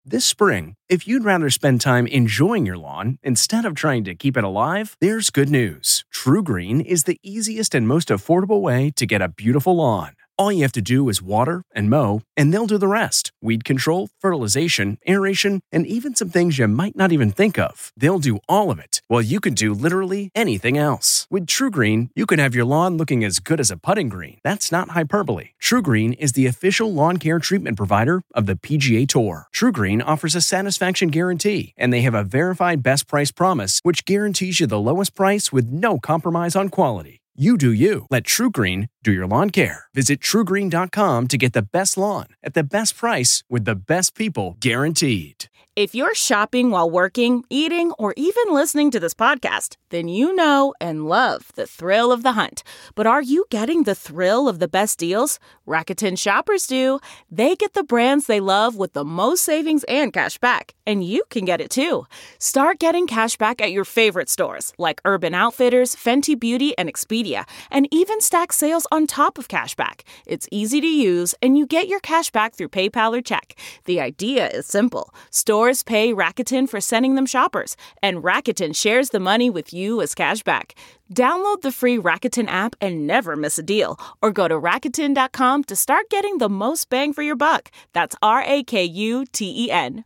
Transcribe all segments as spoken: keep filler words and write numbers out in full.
This spring, if you'd rather spend time enjoying your lawn instead of trying to keep it alive, there's good news. TruGreen is the easiest and most affordable way to get a beautiful lawn. All you have to do is water and mow, and they'll do the rest. Weed control, fertilization, aeration, and even some things you might not even think of. They'll do all of it, while you can do literally anything else. With TruGreen, you can have your lawn looking as good as a putting green. That's not hyperbole. TruGreen is the official lawn care treatment provider of the P G A Tour. TruGreen offers a satisfaction guarantee, and they have a verified best price promise, which guarantees you the lowest price with no compromise on quality. You do you. Let TruGreen do your lawn care. Visit True Green dot com to get the best lawn at the best price with the best people guaranteed. If you're shopping while working, eating, or even listening to this podcast, then you know and love the thrill of the hunt. But are you getting the thrill of the best deals? Rakuten shoppers do. They get the brands they love with the most savings and cash back. And you can get it too. Start getting cash back at your favorite stores like Urban Outfitters, Fenty Beauty, and Expedia. And even stack sales on top of cash back. It's easy to use, and you get your cash back through PayPal or check. The idea is simple. Stores pay Rakuten for sending them shoppers, and Rakuten shares the money with you as cash back. Download the free Rakuten app and never miss a deal. Or go to Rakuten dot com to start getting the most bang for your buck. That's R A K U T E N.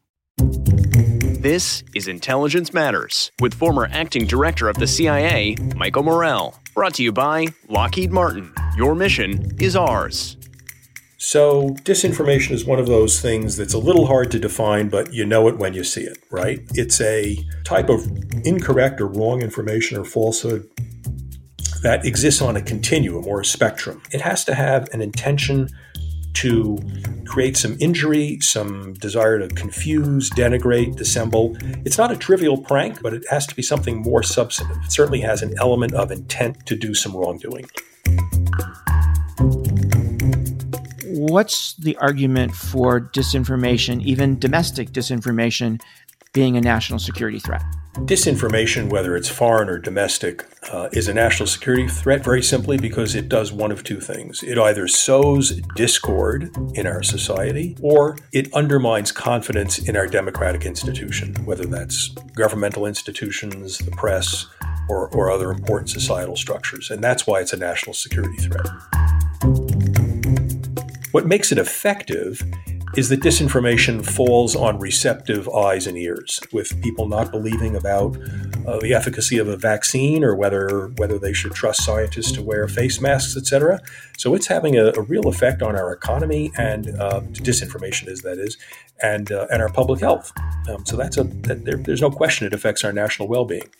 This is Intelligence Matters with former acting director of the C I A, Michael Morell. Brought to you by Lockheed Martin. Your mission is ours. So disinformation is one of those things that's a little hard to define, but you know it when you see it, right? It's a type of incorrect or wrong information or falsehood that exists on a continuum or a spectrum. It has to have an intention to create some injury, some desire to confuse, denigrate, dissemble. It's not a trivial prank, but it has to be something more substantive. It certainly has an element of intent to do some wrongdoing. What's the argument for disinformation, even domestic disinformation, being a national security threat? Disinformation, whether it's foreign or domestic, uh, is a national security threat very simply because it does one of two things. It either sows discord in our society or it undermines confidence in our democratic institution, whether that's governmental institutions, the press, or, or other important societal structures. And that's why it's a national security threat. What makes it effective is that disinformation falls on receptive eyes and ears, with people not believing about uh, the efficacy of a vaccine or whether whether they should trust scientists to wear face masks, et cetera. So it's having a, a real effect on our economy and uh, disinformation is that is, and uh, and our public health. Um, so that's a that there, there's no question it affects our national well-being.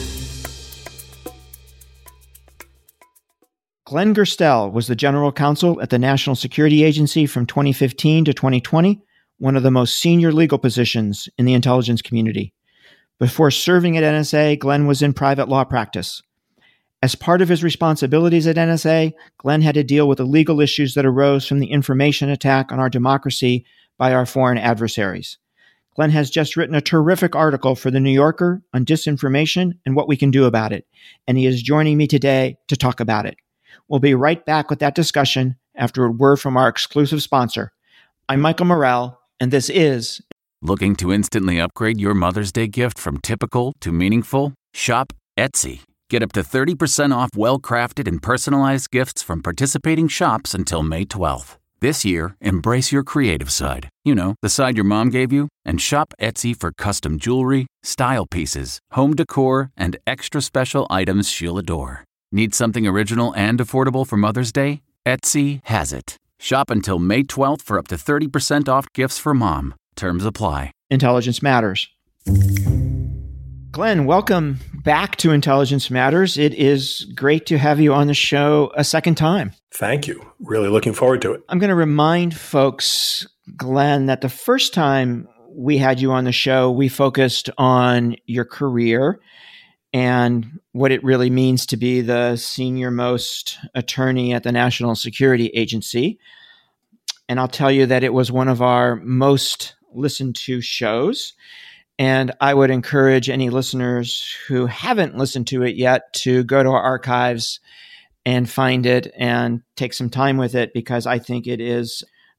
Glenn Gerstel was the general counsel at the National Security Agency from twenty fifteen to twenty twenty, one of the most senior legal positions in the intelligence community. Before serving at N S A, Glenn was in private law practice. As part of his responsibilities at N S A, Glenn had to deal with the legal issues that arose from the information attack on our democracy by our foreign adversaries. Glenn has just written a terrific article for The New Yorker on disinformation and what we can do about it, and he is joining me today to talk about it. We'll be right back with that discussion after a word from our exclusive sponsor. I'm Michael Morell, and this is... Looking to instantly upgrade your Mother's Day gift from typical to meaningful? Shop Etsy. Get up to thirty percent off well-crafted and personalized gifts from participating shops until May twelfth. This year, embrace your creative side. You know, the side your mom gave you. And shop Etsy for custom jewelry, style pieces, home decor, and extra special items she'll adore. Need something original and affordable for Mother's Day? Etsy has it. Shop until May twelfth for up to thirty percent off gifts for mom. Terms apply. Intelligence Matters. Glenn, welcome back to Intelligence Matters. It is great to have you on the show a second time. Thank you. Really looking forward to it. I'm going to remind folks, Glenn, that the first time we had you on the show, we focused on your career and what it really means to be the senior most attorney at the National Security Agency. And I'll tell you that it was one of our most listened to shows. And I would encourage any listeners who haven't listened to it yet to go to our archives and find it and take some time with it, because I think it is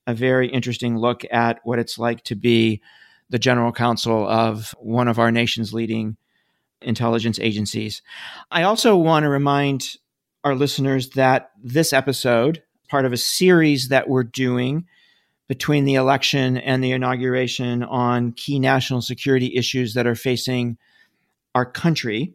a very interesting look at what it's like to be the general counsel of one of our nation's leading intelligence agencies. I also want to remind our listeners that this episode, part of a series that we're doing between the election and the inauguration on key national security issues that are facing our country.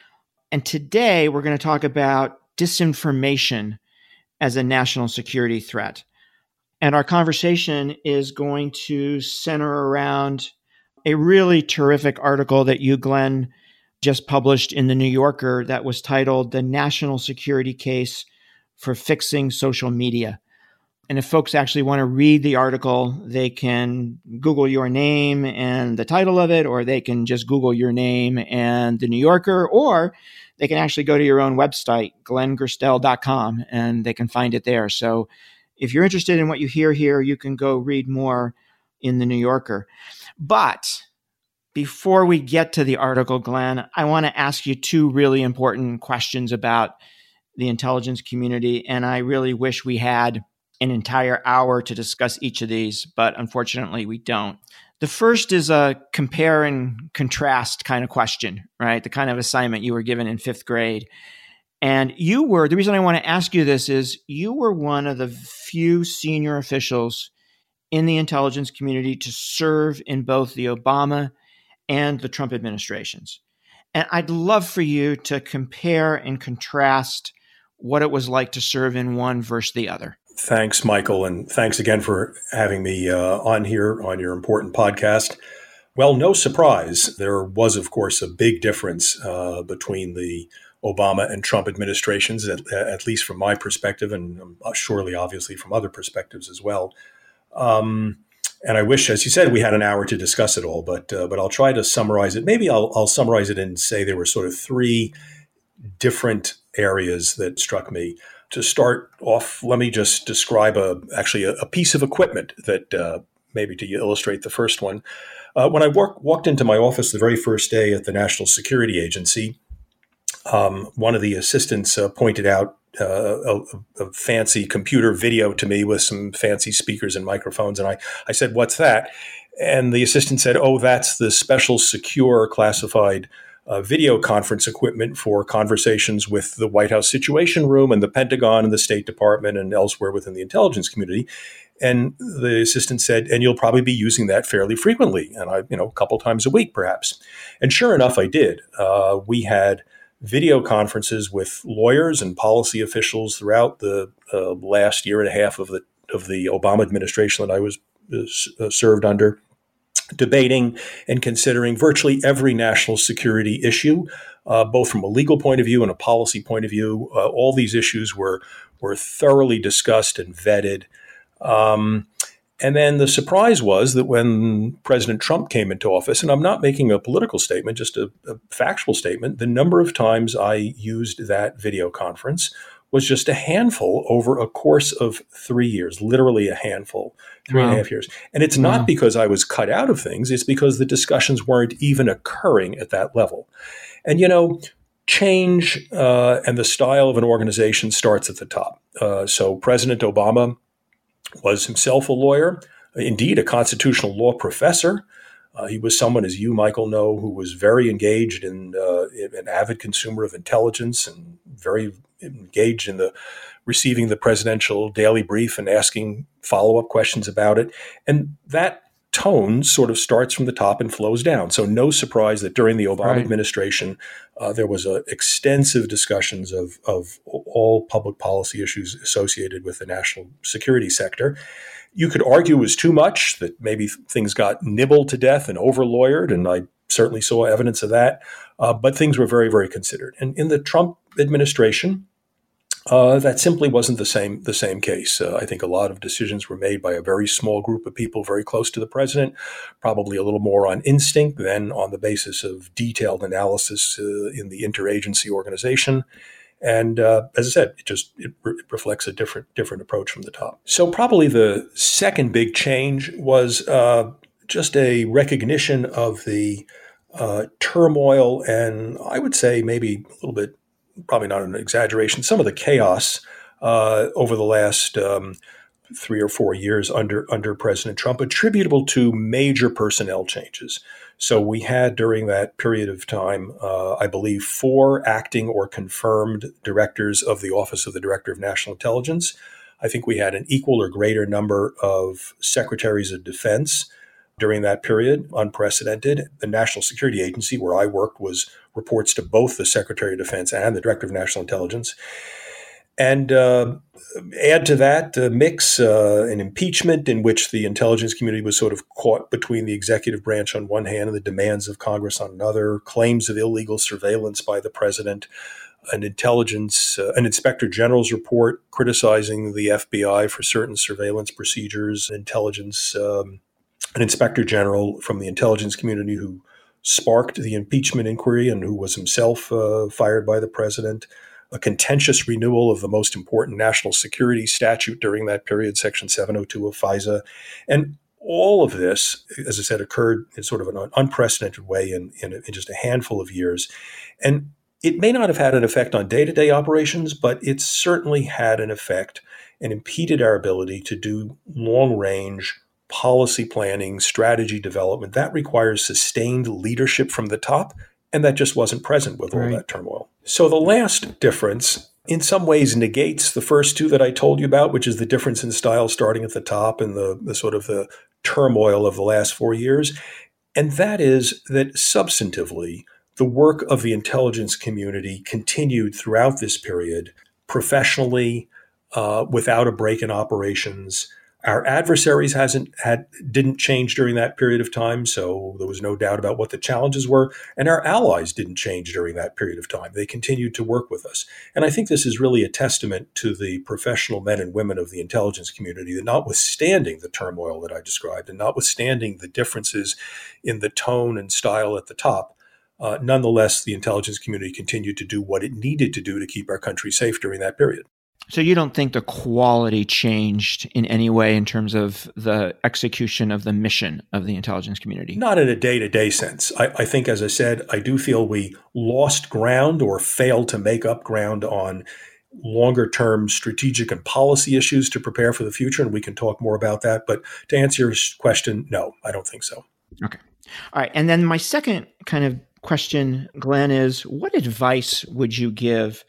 And today we're going to talk about disinformation as a national security threat. And our conversation is going to center around a really terrific article that you, Glenn, just published in The New Yorker that was titled "The National Security Case for Fixing Social Media." And if folks actually want to read the article, they can Google your name and the title of it, or they can just Google your name and The New Yorker, or they can actually go to your own website, glenn gerstel dot com, and they can find it there. So if you're interested in what you hear here, you can go read more in The New Yorker. But before we get to the article, Glenn, I want to ask you two really important questions about the intelligence community. And I really wish we had an entire hour to discuss each of these, but unfortunately we don't. The first is a compare and contrast kind of question, right? The kind of assignment you were given in fifth grade. And you were, the reason I want to ask you this is you were one of the few senior officials in the intelligence community to serve in both the Obama and the Trump administrations. And I'd love for you to compare and contrast what it was like to serve in one versus the other. Thanks, Michael, and thanks again for having me uh, on here on your important podcast. Well, no surprise, there was, of course, a big difference uh, between the Obama and Trump administrations, at, at least from my perspective, and surely, obviously, from other perspectives as well. Um, and I wish, as you said, we had an hour to discuss it all, but uh, but I'll try to summarize it. Maybe I'll, I'll summarize it and say there were sort of three different areas that struck me. To start off, let me just describe a actually a, a piece of equipment that uh, maybe to illustrate the first one. Uh, when I walk, walked into my office the very first day at the National Security Agency, um, one of the assistants uh, pointed out uh, a, a fancy computer video to me with some fancy speakers and microphones. And I, I said, "What's that?" And the assistant said, "Oh, that's the special secure classified Uh, video conference equipment for conversations with the White House Situation Room and the Pentagon and the State Department and elsewhere within the intelligence community." And the assistant said, "And you'll probably be using that fairly frequently." And I, you know, a couple times a week, perhaps. And sure enough, I did. Uh, we had video conferences with lawyers and policy officials throughout the uh, last year and a half of the of the Obama administration that I was uh, served under, debating and considering virtually every national security issue, uh, both from a legal point of view and a policy point of view. Uh, all these issues were were thoroughly discussed and vetted. Um, and then the surprise was that when President Trump came into office, and I'm not making a political statement, just a, a factual statement, the number of times I used that video conference was just a handful over a course of three years, literally a handful, three wow. and a half years. And it's not wow. because I was cut out of things. It's because the discussions weren't even occurring at that level. And, you know, change uh, and the style of an organization starts at the top. Uh, so President Obama was himself a lawyer, indeed a constitutional law professor. Uh, he was someone, as you, Michael, know, who was very engaged in uh, an avid consumer of intelligence and very engaged in the receiving the presidential daily brief and asking follow-up questions about it. And that tone sort of starts from the top and flows down. So no surprise that during the Obama right. administration, uh, there was uh, extensive discussions of, of all public policy issues associated with the national security sector. You could argue it was too much, that maybe things got nibbled to death and over-lawyered, and I certainly saw evidence of that. Uh, but things were very, very considered. And in the Trump administration, uh, that simply wasn't the same the same case. Uh, I think a lot of decisions were made by a very small group of people very close to the president, probably a little more on instinct than on the basis of detailed analysis uh, in the interagency organization. And uh, as I said, it just it, re- it reflects a different different approach from the top. So probably the second big change was uh, just a recognition of the uh, turmoil and I would say maybe a little bit, probably not an exaggeration, some of the chaos uh, over the last um, three or four years under under President Trump, attributable to major personnel changes. So we had during that period of time, uh, I believe, four acting or confirmed directors of the Office of the Director of National Intelligence. I think we had an equal or greater number of secretaries of defense during that period, unprecedented. The National Security Agency, where I worked, was reports to both the Secretary of Defense and the Director of National Intelligence. And uh, add to that uh, mix uh, an impeachment in which the intelligence community was sort of caught between the executive branch on one hand and the demands of Congress on another, claims of illegal surveillance by the president, an intelligence, uh, an inspector general's report criticizing the F B I for certain surveillance procedures, intelligence, um, an inspector general from the intelligence community who sparked the impeachment inquiry and who was himself uh, fired by the president, a contentious renewal of the most important national security statute during that period, Section seven oh two of FISA. And all of this, as I said, occurred in sort of an unprecedented way in, in, in just a handful of years. And it may not have had an effect on day-to-day operations, but it certainly had an effect and impeded our ability to do long-range policy planning, strategy development. That requires sustained leadership from the top, and that just wasn't present with all Right. that turmoil. So the last difference in some ways negates the first two that I told you about, which is the difference in style starting at the top and the, the sort of the turmoil of the last four years. And that is that substantively, the work of the intelligence community continued throughout this period, professionally, uh, without a break in operations. Our adversaries hasn't had didn't change during that period of time, so there was no doubt about what the challenges were. And our allies didn't change during that period of time. They continued to work with us. And I think this is really a testament to the professional men and women of the intelligence community that notwithstanding the turmoil that I described and notwithstanding the differences in the tone and style at the top, uh, nonetheless, the intelligence community continued to do what it needed to do to keep our country safe during that period. So you don't think the quality changed in any way in terms of the execution of the mission of the intelligence community? Not in a day-to-day sense. I, I think, as I said, I do feel we lost ground or failed to make up ground on longer-term strategic and policy issues to prepare for the future, and we can talk more about that. But to answer your question, no, I don't think so. Okay. All right. And then my second kind of question, Glenn, is what advice would you give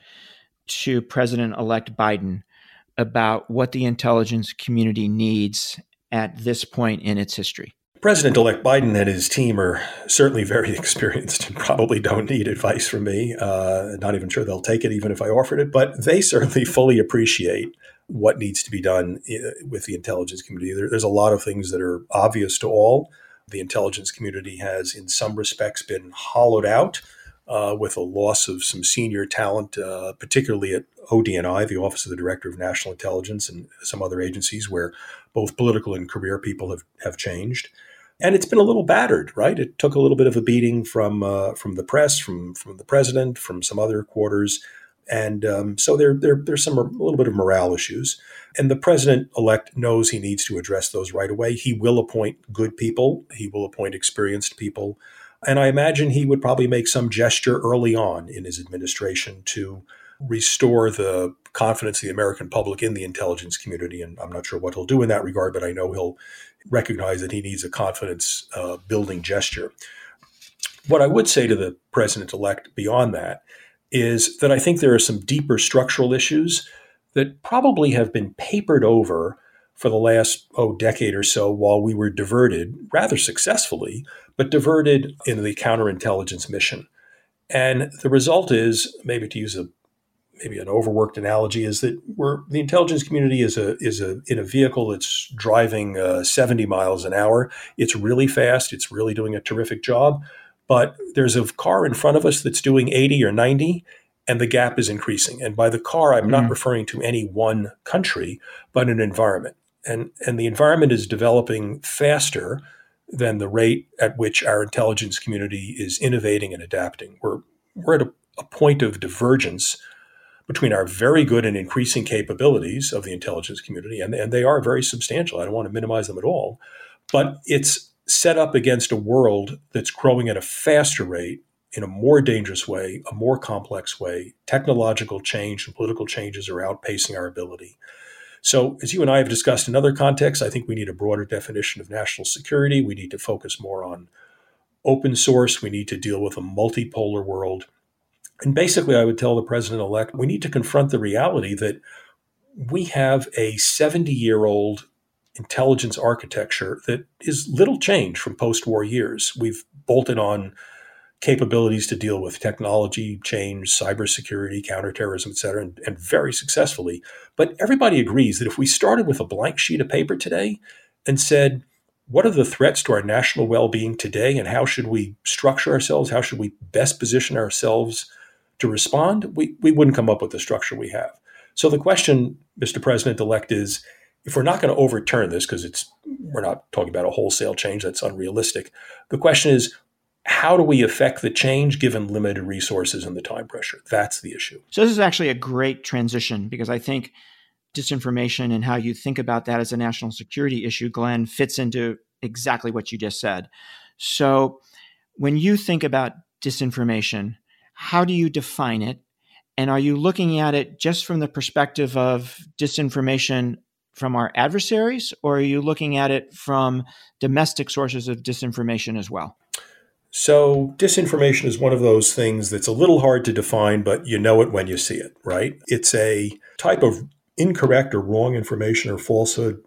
to President-elect Biden about what the intelligence community needs at this point in its history? President-elect Biden and his team are certainly very experienced and probably don't need advice from me. Uh, not even sure they'll take it even if I offered it, but they certainly fully appreciate what needs to be done with the intelligence community. There, there's a lot of things that are obvious to all. The intelligence community has, in some respects, been hollowed out Uh, with a loss of some senior talent, uh, particularly at O D N I, the Office of the Director of National Intelligence, and some other agencies where both political and career people have, have changed. And it's been a little battered, right? It took a little bit of a beating from uh, from the press, from from the president, from some other quarters. And um, so there, there there's some a little bit of morale issues. And the president-elect knows he needs to address those right away. He will appoint good people. He will appoint experienced people. And I imagine he would probably make some gesture early on in his administration to restore the confidence of the American public in the intelligence community. And I'm not sure what he'll do in that regard, but I know he'll recognize that he needs a confidence uh, building gesture. What I would say to the president-elect beyond that is that I think there are some deeper structural issues that probably have been papered over for the last, oh, decade or so while we were diverted, rather successfully, but diverted in the counterintelligence mission. And the result is, maybe to use a maybe an overworked analogy, is that we're the intelligence community is a is a in a vehicle that's driving uh, seventy miles an hour. It's really fast. It's really doing a terrific job. But there's a car in front of us that's doing eighty or ninety, and the gap is increasing. And by the car, I'm not mm. referring to any one country, but an environment. And and the environment is developing faster than the rate at which our intelligence community is innovating and adapting. We're we're at a, a point of divergence between our very good and increasing capabilities of the intelligence community, and, and they are very substantial. I don't want to minimize them at all, but it's set up against a world that's growing at a faster rate, in a more dangerous way, a more complex way. Technological change and political changes are outpacing our ability. So as you and I have discussed in other contexts, I think we need a broader definition of national security. We need to focus more on open source. We need to deal with a multipolar world. And basically, I would tell the president-elect, we need to confront the reality that we have a seventy-year-old intelligence architecture that is little change from post-war years. We've bolted on capabilities to deal with technology change, cybersecurity, counterterrorism, et cetera, and, and very successfully. But everybody agrees that if we started with a blank sheet of paper today and said, what are the threats to our national well-being today, and how should we structure ourselves? How should we best position ourselves to respond? We, we wouldn't come up with the structure we have. So the question, Mister President-elect, is if we're not going to overturn this, because it's we're not talking about a wholesale change, that's unrealistic. The question is, how do we affect the change given limited resources and the time pressure? That's the issue. So this is actually a great transition, because I think disinformation and how you think about that as a national security issue, Glenn, fits into exactly what you just said. So when you think about disinformation, how do you define it? And are you looking at it just from the perspective of disinformation from our adversaries, or are you looking at it from domestic sources of disinformation as well? So disinformation is one of those things that's a little hard to define, but you know it when you see it, right? It's a type of incorrect or wrong information or falsehood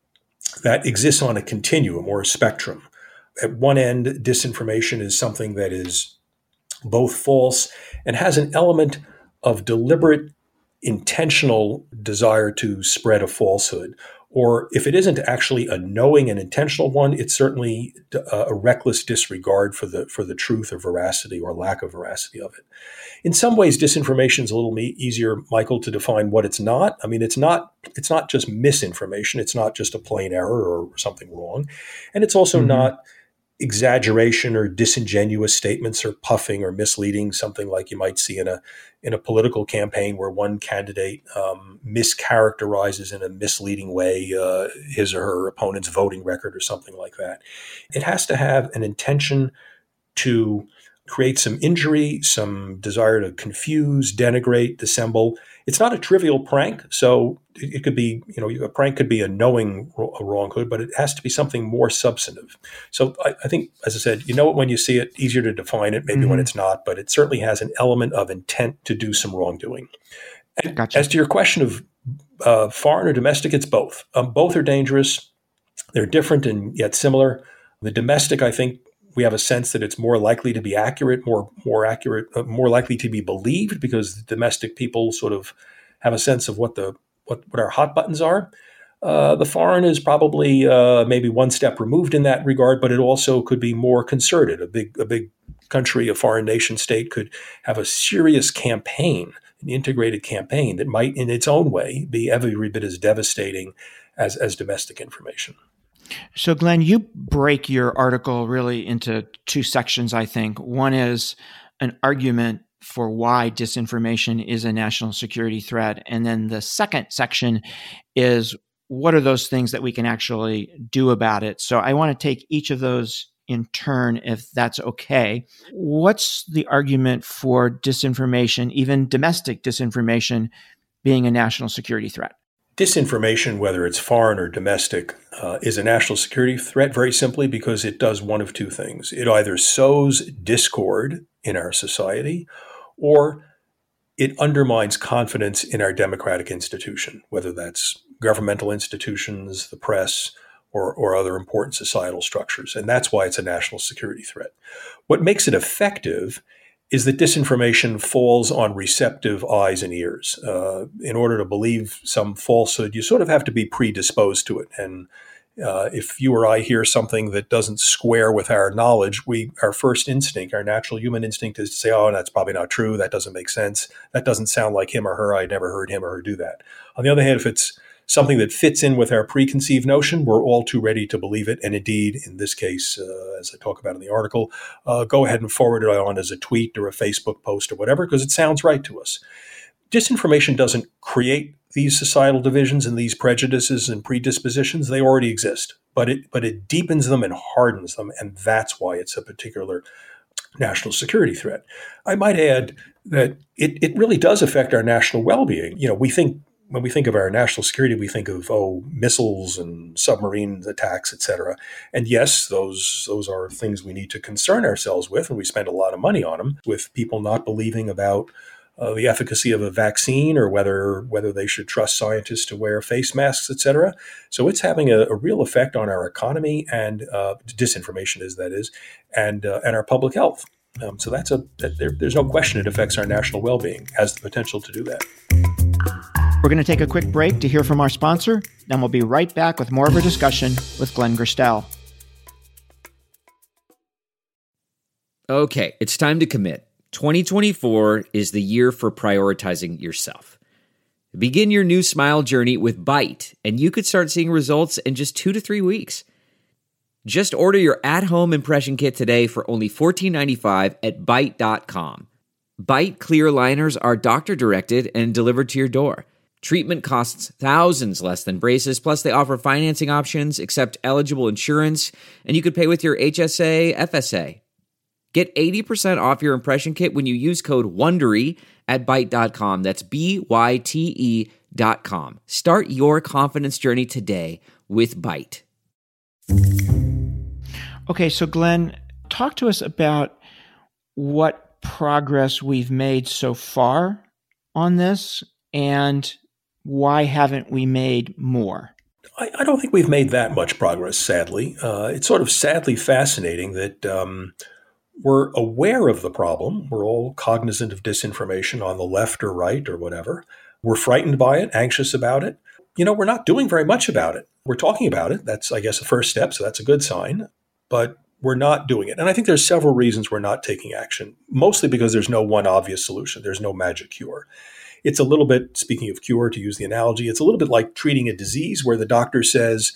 that exists on a continuum or a spectrum. At one end, disinformation is something that is both false and has an element of deliberate, intentional desire to spread a falsehood. Or if it isn't actually a knowing and intentional one, it's certainly a reckless disregard for the for the truth or veracity or lack of veracity of it. In some ways, disinformation is a little easier, Michael, to define what it's not. I mean, it's not it's not just misinformation. It's not just a plain error or something wrong. And it's also mm-hmm. not exaggeration or disingenuous statements or puffing or misleading, something like you might see in a in a political campaign where one candidate um, mischaracterizes in a misleading way uh, his or her opponent's voting record or something like that. It has to have an intention to create some injury, some desire to confuse, denigrate, dissemble. It's not a trivial prank, so it could be, you know, a prank could be a knowing a wronghood, but it has to be something more substantive. So I, I think, as I said, you know it when you see it, easier to define it, maybe mm-hmm. when it's not, but it certainly has an element of intent to do some wrongdoing. And gotcha. As to your question of uh, foreign or domestic, it's both. Um, both are dangerous. They're different and yet similar. The domestic, I think, we have a sense that it's more likely to be accurate, more more accurate, uh, more likely to be believed, because the domestic people sort of have a sense of what the what, what our hot buttons are. Uh, the foreign is probably uh, maybe one step removed in that regard, but it also could be more concerted. A big a big country, a foreign nation state, could have a serious campaign, an integrated campaign that might, in its own way, be every bit as devastating as as domestic information. So, Glenn, you break your article really into two sections, I think. One is an argument for why disinformation is a national security threat. And then the second section is what are those things that we can actually do about it? So I want to take each of those in turn, if that's okay. What's the argument for disinformation, even domestic disinformation, being a national security threat? Disinformation, whether it's foreign or domestic, uh, is a national security threat very simply because it does one of two things. It either sows discord in our society, or it undermines confidence in our democratic institution, whether that's governmental institutions, the press, or, or other important societal structures. And that's why it's a national security threat. What makes it effective is that disinformation falls on receptive eyes and ears. Uh, in order to believe some falsehood, you sort of have to be predisposed to it. And uh, if you or I hear something that doesn't square with our knowledge, we our first instinct, our natural human instinct, is to say, oh, that's probably not true. That doesn't make sense. That doesn't sound like him or her. I never heard him or her do that. On the other hand, if it's something that fits in with our preconceived notion, we're all too ready to believe it. And indeed, in this case, uh, as I talk about in the article, uh, go ahead and forward it on as a tweet or a Facebook post or whatever, because it sounds right to us. Disinformation doesn't create these societal divisions and these prejudices and predispositions. They already exist, but it but it deepens them and hardens them. And that's why it's a particular national security threat. I might add that it, it really does affect our national well-being. You know, we think when we think of our national security, we think of, oh, missiles and submarine attacks, et cetera. And yes, those those are things we need to concern ourselves with, and we spend a lot of money on them, with people not believing about uh, the efficacy of a vaccine or whether whether they should trust scientists to wear face masks, et cetera. So it's having a, a real effect on our economy and uh, disinformation, is that is, and uh, and our public health. Um, so that's a that there, there's no question it affects our national well-being, has the potential to do that. We're going to take a quick break to hear from our sponsor, then we'll be right back with more of our discussion with Glenn Gerstel. Okay, it's time to commit. twenty twenty-four is the year for prioritizing yourself. Begin your new smile journey with Byte, and you could start seeing results in just two to three weeks. Just order your at-home impression kit today for only fourteen ninety-five at byte dot com. Byte clear aligners are doctor-directed and delivered to your door. Treatment costs thousands less than braces, plus they offer financing options, accept eligible insurance, and you could pay with your H S A, F S A. Get eighty percent off your impression kit when you use code WONDERY at byte dot com. That's B Y T E dot com. Start your confidence journey today with Byte. Okay, so Glenn, talk to us about what progress we've made so far on this, and why haven't we made more? I, I don't think we've made that much progress, sadly. Uh, it's sort of sadly fascinating that um, we're aware of the problem. We're all cognizant of disinformation on the left or right or whatever. We're frightened by it, anxious about it. You know, we're not doing very much about it. We're talking about it. That's, I guess, a first step, so that's a good sign. But we're not doing it. And I think there's several reasons we're not taking action, mostly because there's no one obvious solution. There's no magic cure. It's a little bit, speaking of cure, to use the analogy, it's a little bit like treating a disease where the doctor says,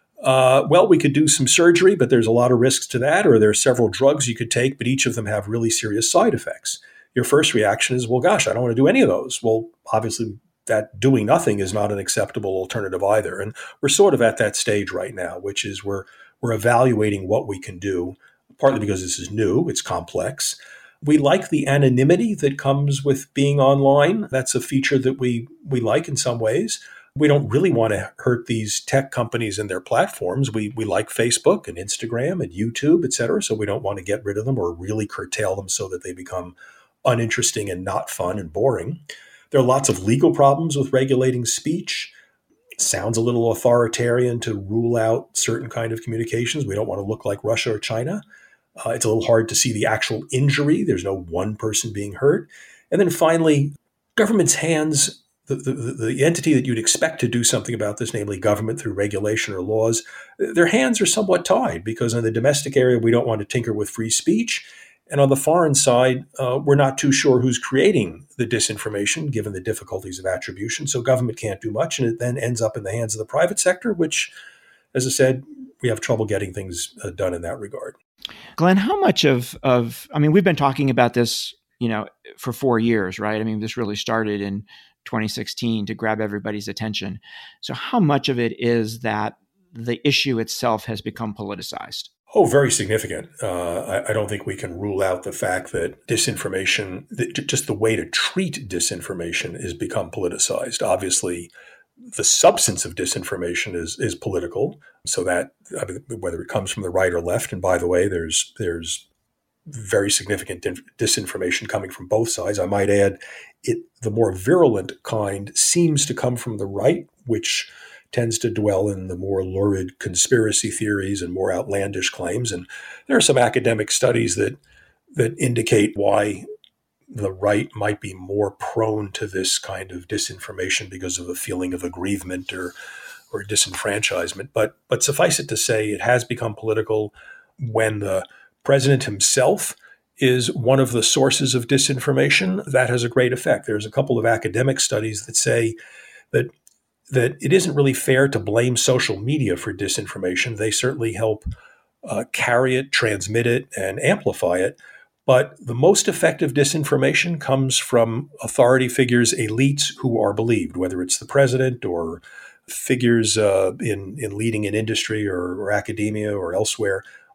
uh, well, we could do some surgery, but there's a lot of risks to that, or there are several drugs you could take, but each of them have really serious side effects. Your first reaction is, well, gosh, I don't want to do any of those. Well, obviously, that doing nothing is not an acceptable alternative either. And we're sort of at that stage right now, which is we're we're evaluating what we can do, partly because this is new, it's complex. We like the anonymity that comes with being online. That's a feature that we we like in some ways. We don't really want to hurt these tech companies and their platforms. We we like Facebook and Instagram and YouTube, et cetera, so we don't want to get rid of them or really curtail them so that they become uninteresting and not fun and boring. There are lots of legal problems with regulating speech. It sounds a little authoritarian to rule out certain kind of communications. We don't want to look like Russia or China. Uh, it's a little hard to see the actual injury. There's no one person being hurt. And then finally, government's hands, the, the, the entity that you'd expect to do something about this, namely government through regulation or laws, their hands are somewhat tied because in the domestic area, we don't want to tinker with free speech. And on the foreign side, uh, we're not too sure who's creating the disinformation, given the difficulties of attribution. So government can't do much, and it then ends up in the hands of the private sector, which, as I said, we have trouble getting things uh, done in that regard. Glenn, how much of, of, I mean, we've been talking about this, you know, for four years, right? I mean, this really started in twenty sixteen to grab everybody's attention. So how much of it is that the issue itself has become politicized? Oh, very significant. Uh, I, I don't think we can rule out the fact that disinformation, that just the way to treat disinformation has become politicized. Obviously, the substance of disinformation is is political. So that, I mean, whether it comes from the right or left, and by the way, there's there's very significant disinformation coming from both sides. I might add, it the more virulent kind seems to come from the right, which tends to dwell in the more lurid conspiracy theories and more outlandish claims. And there are some academic studies that that indicate why the right might be more prone to this kind of disinformation because of a feeling of aggrievement or or disenfranchisement. But but suffice it to say, it has become political when the president himself is one of the sources of disinformation. That has a great effect. There's a couple of academic studies that say that that it isn't really fair to blame social media for disinformation. They certainly help uh, carry it, transmit it, and amplify it. But the most effective disinformation comes from authority figures, elites who are believed, whether it's the president or figures uh, in, in leading in industry or, or academia or elsewhere,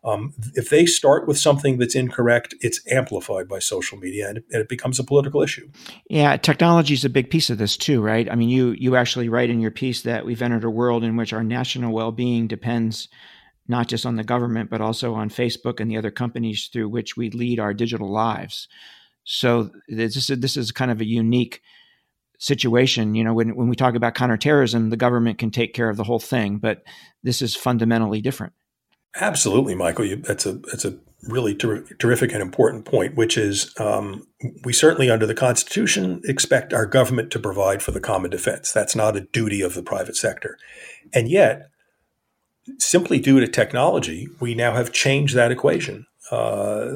Um, if they start with something that's incorrect, it's amplified by social media and it, and it becomes a political issue. Yeah, technology is a big piece of this too, right? I mean, you you actually write in your piece that we've entered a world in which our national well-being depends not just on the government, but also on Facebook and the other companies through which we lead our digital lives. So this is, this is kind of a unique situation. You know, when, when we talk about counterterrorism, the government can take care of the whole thing, but this is fundamentally different. Absolutely, Michael. You, that's a that's a really ter- terrific and important point, which is um, we certainly under the Constitution expect our government to provide for the common defense. That's not a duty of the private sector. And yet, simply due to technology, we now have changed that equation. Uh,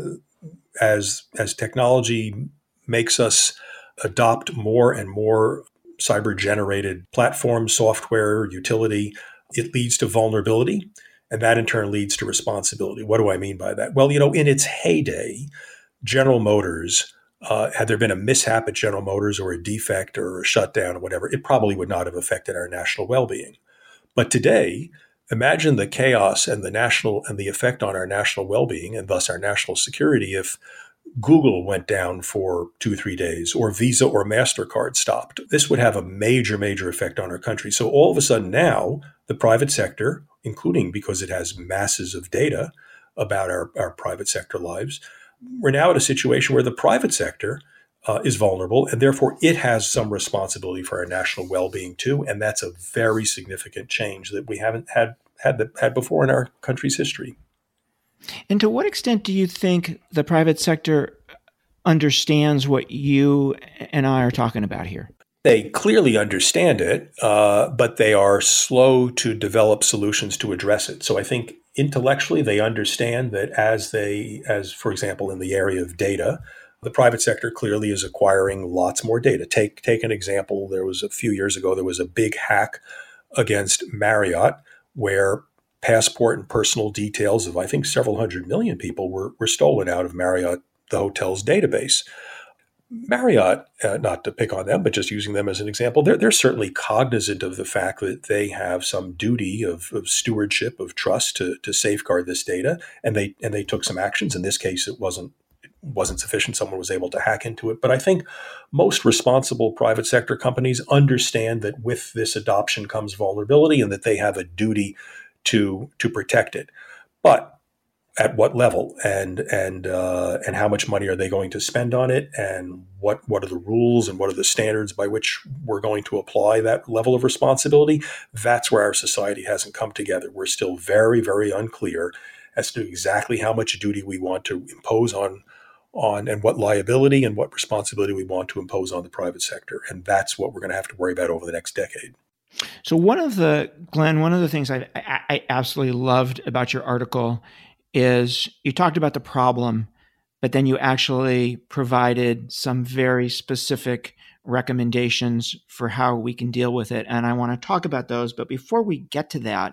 as as technology makes us adopt more and more cyber-generated platform, software, utility, it leads to vulnerability. And that in turn leads to responsibility. What do I mean by that? Well, you know, in its heyday, General Motors, uh, had there been a mishap at General Motors or a defect or a shutdown or whatever, it probably would not have affected our national well-being. But today, imagine the chaos and the national and the effect on our national well-being and thus our national security if Google went down for two, three days or Visa or MasterCard stopped. This would have a major, major effect on our country. So all of a sudden now, the private sector, including because it has masses of data about our, our private sector lives, we're now at a situation where the private sector uh, is vulnerable, and therefore it has some responsibility for our national well-being too. And that's a very significant change that we haven't had had, the, had before in our country's history. And to what extent do you think the private sector understands what you and I are talking about here? They clearly understand it, uh, but they are slow to develop solutions to address it. So I think intellectually they understand that as they, as for example, in the area of data, the private sector clearly is acquiring lots more data. Take take an example. There was a few years ago, there was a big hack against Marriott where passport and personal details of, I think, several hundred million people were, were stolen out of Marriott, the hotel's database. Marriott, uh, not to pick on them, but just using them as an example, they're, they're certainly cognizant of the fact that they have some duty of, of stewardship, of trust to, to safeguard this data, and they and they took some actions. In this case, it wasn't it wasn't sufficient. Someone was able to hack into it. But I think most responsible private sector companies understand that with this adoption comes vulnerability and that they have a duty to to protect it. But at what level and and uh, and how much money are they going to spend on it, and what what are the rules and what are the standards by which we're going to apply that level of responsibility? That's where our society hasn't come together. We're still very, very unclear as to exactly how much duty we want to impose on on and what liability and what responsibility we want to impose on the private sector. And that's what we're going to have to worry about over the next decade. So one of the, Glenn, one of the things I, I, I absolutely loved about your article is you talked about the problem, but then you actually provided some very specific recommendations for how we can deal with it. And I want to talk about those. But before we get to that,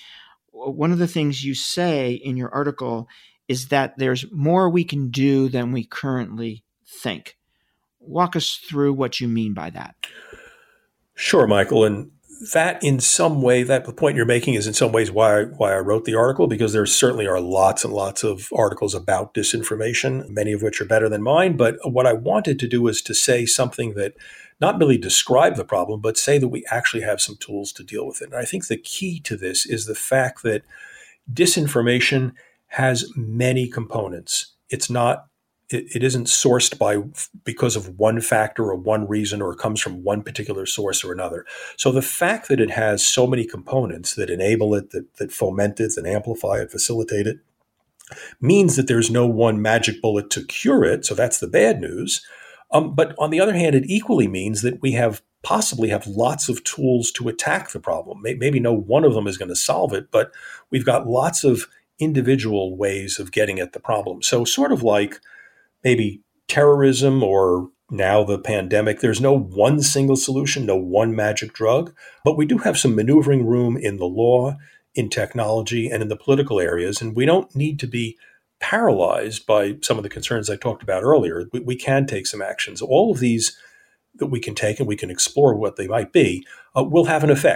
one of the things you say in your article is that there's more we can do than we currently think. Walk us through what you mean by that. Sure, Michael. And that in some way, that the point you're making is in some ways why, why I wrote the article, because there certainly are lots and lots of articles about disinformation, many of which are better than mine. But what I wanted to do was to say something that not really describe the problem, but say that we actually have some tools to deal with it. And I think the key to this is the fact that disinformation has many components. It's not It, it isn't sourced by because of one factor or one reason, or it comes from one particular source or another. So the fact that it has so many components that enable it, that, that foment it, that amplify it, facilitate it, means that there's no one magic bullet to cure it. So that's the bad news. Um, but on the other hand, it equally means that we have possibly have lots of tools to attack the problem. Maybe no one of them is going to solve it, but we've got lots of individual ways of getting at the problem. So sort of like maybe terrorism or now the pandemic, there's no one single solution, no one magic drug, but we do have some maneuvering room in the law, in technology, and in the political areas. And we don't need to be paralyzed by some of the concerns I talked about earlier. We, we can take some actions. All of these that we can take, and we can explore what they might be, uh, will have an effect.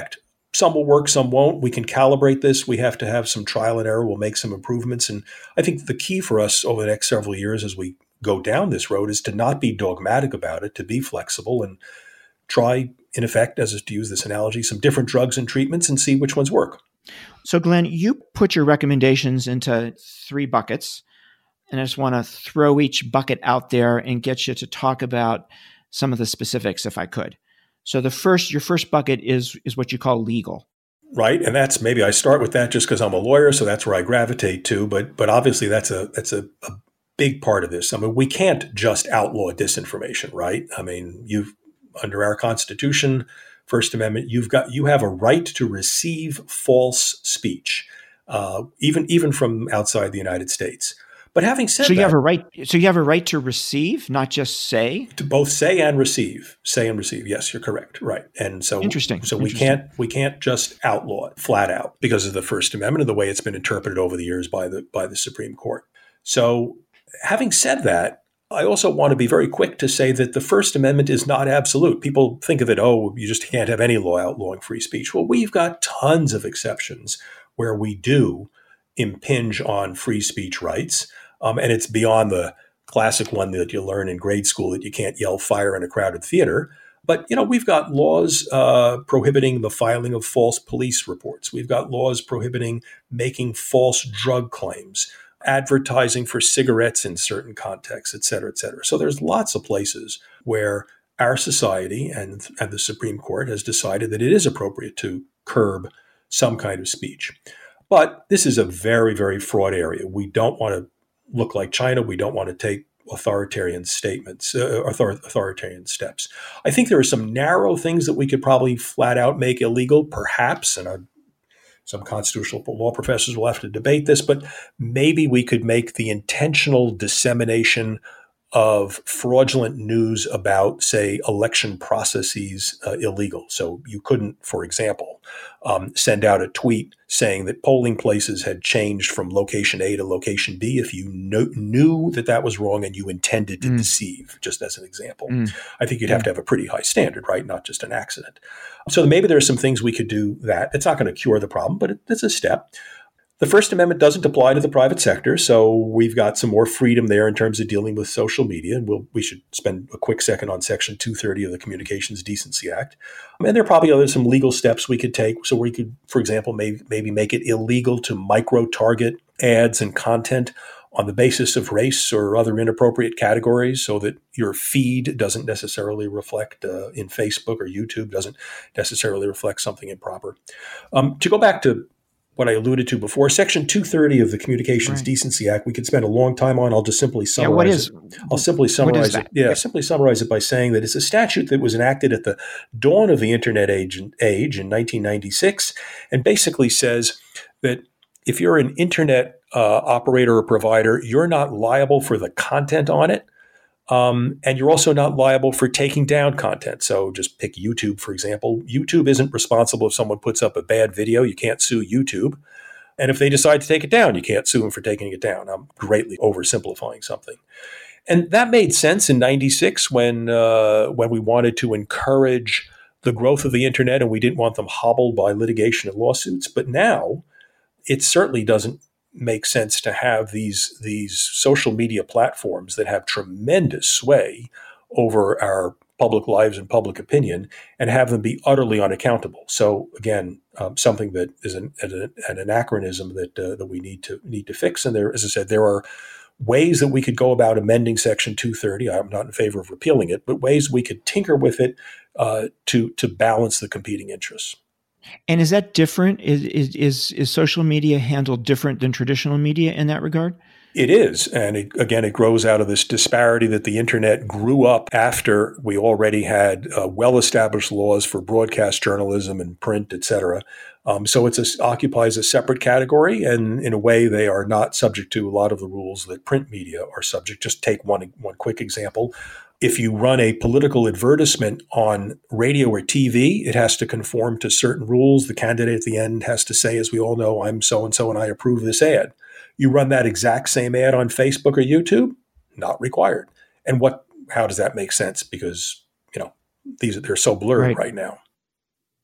some will work, some won't. We can calibrate this. We have to have some trial and error. We'll make some improvements. And I think the key for us over the next several years as we go down this road is to not be dogmatic about it, to be flexible and try, in effect, as to use this analogy, some different drugs and treatments and see which ones work. So, Glenn, you put your recommendations into three buckets, and I just want to throw each bucket out there and get you to talk about some of the specifics, if I could. So the first, your first bucket is is what you call legal. Right. And that's, maybe I start with that just because I'm a lawyer, so that's where I gravitate to. But but obviously that's a that's a, a big part of this. I mean, we can't just outlaw disinformation, right? I mean, you've under our Constitution, First Amendment, you've got you have a right to receive false speech, uh, even even from outside the United States. But having said so you that, have a right. So you have a right to receive, not just say. To both say and receive, say and receive. Yes, you're correct. Right, and so interesting. So interesting. we can't we can't just outlaw it flat out because of the First Amendment and the way it's been interpreted over the years by the by the Supreme Court. So, having said that, I also want to be very quick to say that the First Amendment is not absolute. People think of it, oh, you just can't have any law outlawing free speech. Well, we've got tons of exceptions where we do impinge on free speech rights. Um, and it's beyond the classic one that you learn in grade school that you can't yell fire in a crowded theater. But, you know, we've got laws uh, prohibiting the filing of false police reports. We've got laws prohibiting making false drug claims, advertising for cigarettes in certain contexts, et cetera, et cetera. So there's lots of places where our society and, and the Supreme Court has decided that it is appropriate to curb some kind of speech. But this is a very, very fraught area. We don't want to look like China. We don't want to take authoritarian statements, uh, author- authoritarian steps. I think there are some narrow things that we could probably flat out make illegal, perhaps, and I'd, some constitutional law professors will have to debate this, but maybe we could make the intentional dissemination of fraudulent news about, say, election processes uh, illegal. So you couldn't, for example, um, send out a tweet saying that polling places had changed from location A to location B if you kno- knew that that was wrong and you intended to mm. deceive, just as an example. Mm. I think you'd have to have a pretty high standard, right? Not just an accident. So maybe there are some things we could do that. It's not going to cure the problem, but it, it's a step. The First Amendment doesn't apply to the private sector, so we've got some more freedom there in terms of dealing with social media. And we'll, we should spend a quick second on Section two thirty of the Communications Decency Act. And there are probably other some legal steps we could take. So we could, for example, maybe, maybe make it illegal to micro-target ads and content on the basis of race or other inappropriate categories so that your feed doesn't necessarily reflect uh, in Facebook or YouTube doesn't necessarily reflect something improper. Um, to go back to what I alluded to before, Section two thirty of the Communications right. Decency Act, we could spend a long time on. I'll just simply summarize yeah, what is, it. I'll simply summarize it. Yeah, simply summarize it by saying that it's a statute that was enacted at the dawn of the Internet age, age in nineteen ninety-six, and basically says that if you're an Internet uh, operator or provider, you're not liable for the content on it. Um, and you're also not liable for taking down content. So just pick YouTube, for example. YouTube isn't responsible if someone puts up a bad video. You can't sue YouTube. And if they decide to take it down, you can't sue them for taking it down. I'm greatly oversimplifying something. And that made sense in ninety-six when uh, when we wanted to encourage the growth of the Internet and we didn't want them hobbled by litigation and lawsuits. But now it certainly doesn't make sense to have these these social media platforms that have tremendous sway over our public lives and public opinion and have them be utterly unaccountable. So again, um, something that is an, an, an anachronism that uh, that we need to need to fix. And there, as I said, there are ways that we could go about amending Section two thirty. I'm not in favor of repealing it, but ways we could tinker with it uh, to to balance the competing interests. And is that different? Is, is is is social media handled different than traditional media in that regard? It is. And it, again, it grows out of this disparity that the Internet grew up after we already had uh, well-established laws for broadcast journalism and print, et cetera. Um, so it occupies a separate category. And in a way, they are not subject to a lot of the rules that print media are subject. Just take one one quick example. If you run a political advertisement on radio or T V, it has to conform to certain rules. The candidate at the end has to say, as we all know, I'm so-and-so and I approve this ad. You run that exact same ad on Facebook or YouTube, not required. And what? How does that make sense? Because, you know, these they're so blurred right, right now.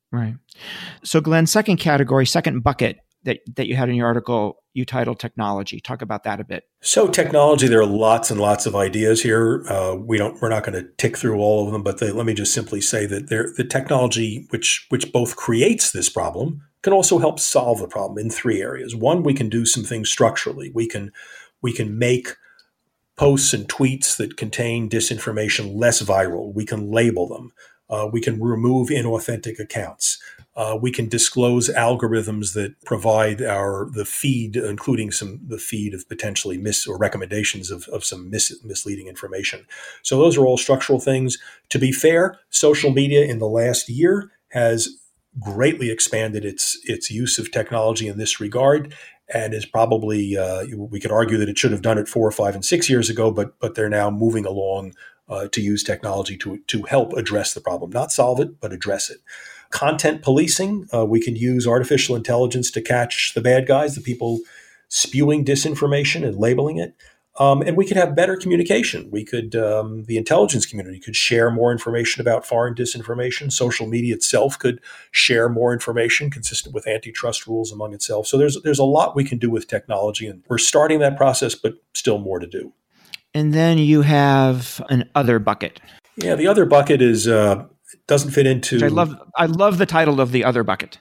Right. So Glenn, second category, second bucket that, that you had in your article, you titled technology. Talk about that a bit. So technology, there are lots and lots of ideas here. Uh, we don't, we're not going to tick through all of them, but they, let me just simply say that there, the technology which which both creates this problem can also help solve the problem in three areas. One, we can do some things structurally. We can we can make posts and tweets that contain disinformation less viral. We can label them. Uh, we can remove inauthentic accounts. Uh, we can disclose algorithms that provide our the feed, including some the feed of potentially mis or recommendations of, of some mis, misleading information. So those are all structural things. To be fair, social media in the last year has greatly expanded its its use of technology in this regard, and is probably uh, we could argue that it should have done it four or five and six years ago, but but they're now moving along uh, to use technology to to help address the problem, not solve it, but address it. Content policing, uh, we can use artificial intelligence to catch the bad guys, the people spewing disinformation and labeling it. Um, and we could have better communication. We could, um, the intelligence community could share more information about foreign disinformation. Social media itself could share more information consistent with antitrust rules among itself. So there's there's a lot we can do with technology, and we're starting that process, but still more to do. And then you have an other bucket. Yeah, the other bucket is uh, doesn't fit into. Which I love. I love the title of the other bucket.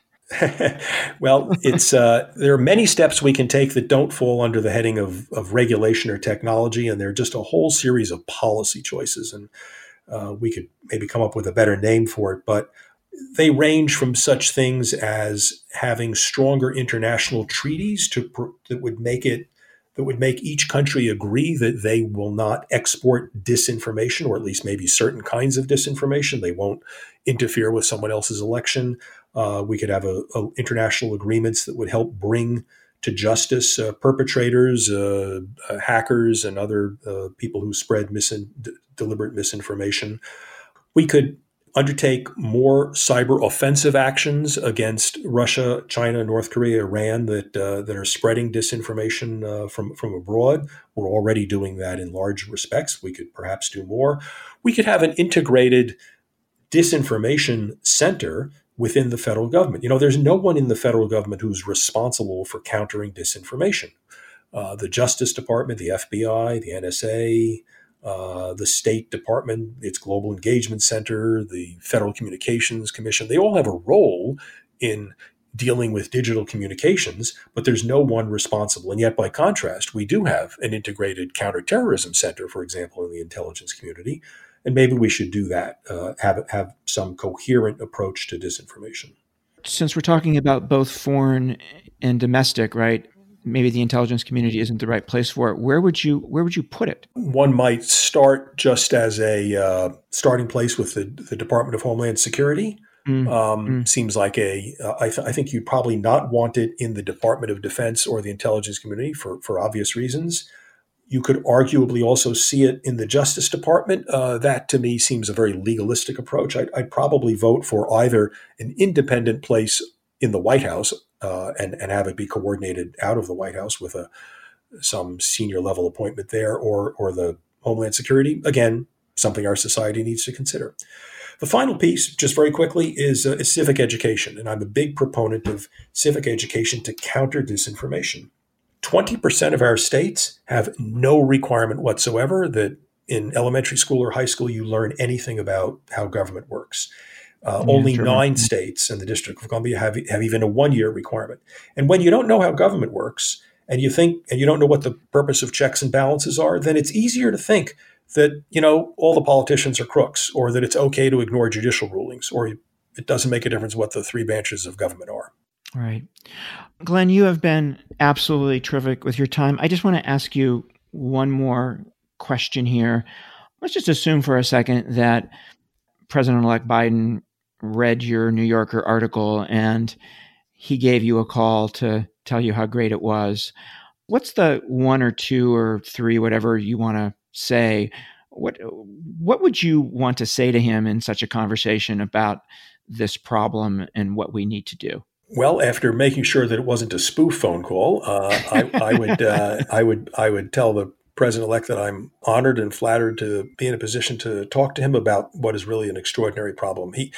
Well, it's uh, there are many steps we can take that don't fall under the heading of, of regulation or technology, and they're just a whole series of policy choices. And uh, we could maybe come up with a better name for it, but they range from such things as having stronger international treaties to that would make it that would make each country agree that they will not export disinformation, or at least maybe certain kinds of disinformation. They won't interfere with someone else's election. Uh, we could have a, a international agreements that would help bring to justice uh, perpetrators, uh, uh, hackers, and other uh, people who spread misin- d- deliberate misinformation. We could undertake more cyber offensive actions against Russia, China, North Korea, Iran that uh, that are spreading disinformation uh, from, from abroad. We're already doing that in large respects. We could perhaps do more. We could have an integrated disinformation center within the federal government. You know, there's no one in the federal government who's responsible for countering disinformation. Uh, the Justice Department, the F B I, the N S A, uh, the State Department, its Global Engagement Center, the Federal Communications Commission, they all have a role in dealing with digital communications, but there's no one responsible. And yet, by contrast, we do have an integrated counterterrorism center, for example, in the intelligence community. And maybe we should do that, uh, have have some coherent approach to disinformation. Since we're talking about both foreign and domestic, right? Maybe the intelligence community isn't the right place for it. Where would you where would you put it? One might start just as a uh, starting place with the, the Department of Homeland Security. Mm, um, mm. Seems like a. Uh, I, th- I think you'd probably not want it in the Department of Defense or the intelligence community for for obvious reasons. You could arguably also see it in the Justice Department. Uh, that, to me, seems a very legalistic approach. I'd, I'd probably vote for either an independent place in the White House uh, and, and have it be coordinated out of the White House with a some senior level appointment there, or or the Homeland Security. Again, something our society needs to consider. The final piece, just very quickly, is, uh, is civic education. And I'm a big proponent of civic education to counter disinformation. twenty percent of our states have no requirement whatsoever that in elementary school or high school you learn anything about how government works. Uh, yeah, only sure. nine states and the District of Columbia have, have even a one-year requirement. And when you don't know how government works and you think and you don't know what the purpose of checks and balances are, then it's easier to think that, you know, all the politicians are crooks, or that it's okay to ignore judicial rulings, or it doesn't make a difference what the three branches of government are. Right. Glenn, you have been absolutely terrific with your time. I just want to ask you one more question here. Let's just assume for a second that President-elect Biden read your New Yorker article and he gave you a call to tell you how great it was. What's the one or two or three, whatever you want to say? What what would you want to say to him in such a conversation about this problem and what we need to do? Well, after making sure that it wasn't a spoof phone call, uh, I, I would uh, I would I would tell the president-elect that I'm honored and flattered to be in a position to talk to him about what is really an extraordinary problem. He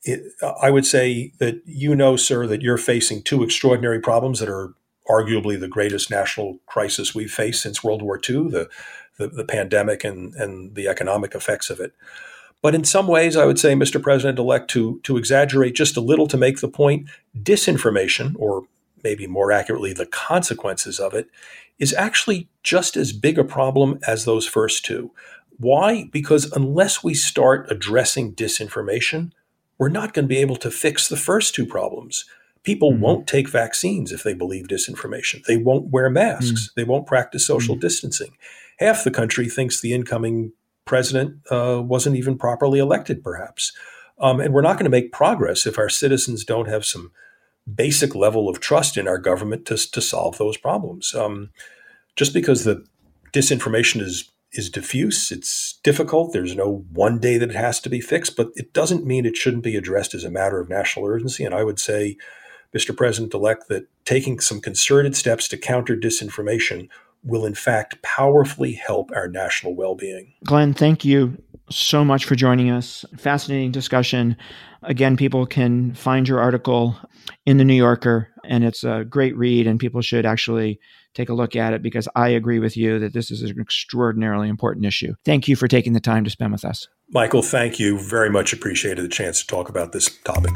it, I would say that you know, sir, that you're facing two extraordinary problems that are arguably the greatest national crisis we've faced since World War Two, the, the, the pandemic and, and the economic effects of it. But in some ways, I would say, Mister President-elect, to, to exaggerate just a little to make the point, disinformation, or maybe more accurately, the consequences of it, is actually just as big a problem as those first two. Why? Because unless we start addressing disinformation, we're not going to be able to fix the first two problems. People mm-hmm. won't take vaccines if they believe disinformation. They won't wear masks. Mm-hmm. They won't practice social mm-hmm. distancing. Half the country thinks the incoming president uh, wasn't even properly elected, perhaps. Um, and we're not going to make progress if our citizens don't have some basic level of trust in our government to, to solve those problems. Um, just because the disinformation is is diffuse, it's difficult, there's no one day that it has to be fixed, but it doesn't mean it shouldn't be addressed as a matter of national urgency. And I would say, Mister President-elect, that taking some concerted steps to counter disinformation will in fact powerfully help our national well-being. Glenn, thank you so much for joining us. Fascinating discussion. Again, people can find your article in the New Yorker, and it's a great read, and people should actually take a look at it because I agree with you that this is an extraordinarily important issue. Thank you for taking the time to spend with us. Michael, thank you. Very much appreciated the chance to talk about this topic.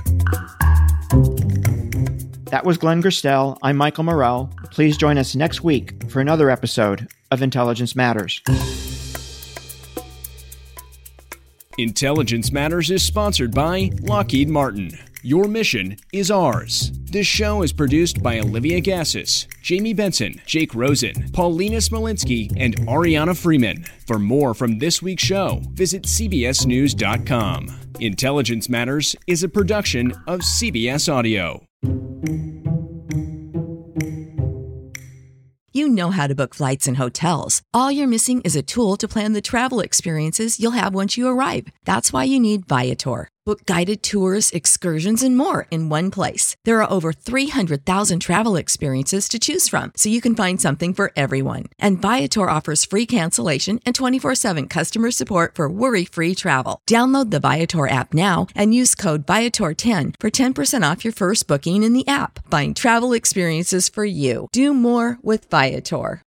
That was Glenn Gerstel. I'm Michael Morell. Please join us next week for another episode of Intelligence Matters. Intelligence Matters is sponsored by Lockheed Martin. Your mission is ours. This show is produced by Olivia Gassis, Jamie Benson, Jake Rosen, Paulina Smolinski, and Ariana Freeman. For more from this week's show, visit C B S news dot com. Intelligence Matters is a production of C B S Audio. You know how to book flights and hotels. All you're missing is a tool to plan the travel experiences you'll have once you arrive. That's why you need Viator. Book guided tours, excursions, and more in one place. There are over three hundred thousand travel experiences to choose from, so you can find something for everyone. And Viator offers free cancellation and twenty-four seven customer support for worry-free travel. Download the Viator app now and use code Viator ten for ten percent off your first booking in the app. Find travel experiences for you. Do more with Viator.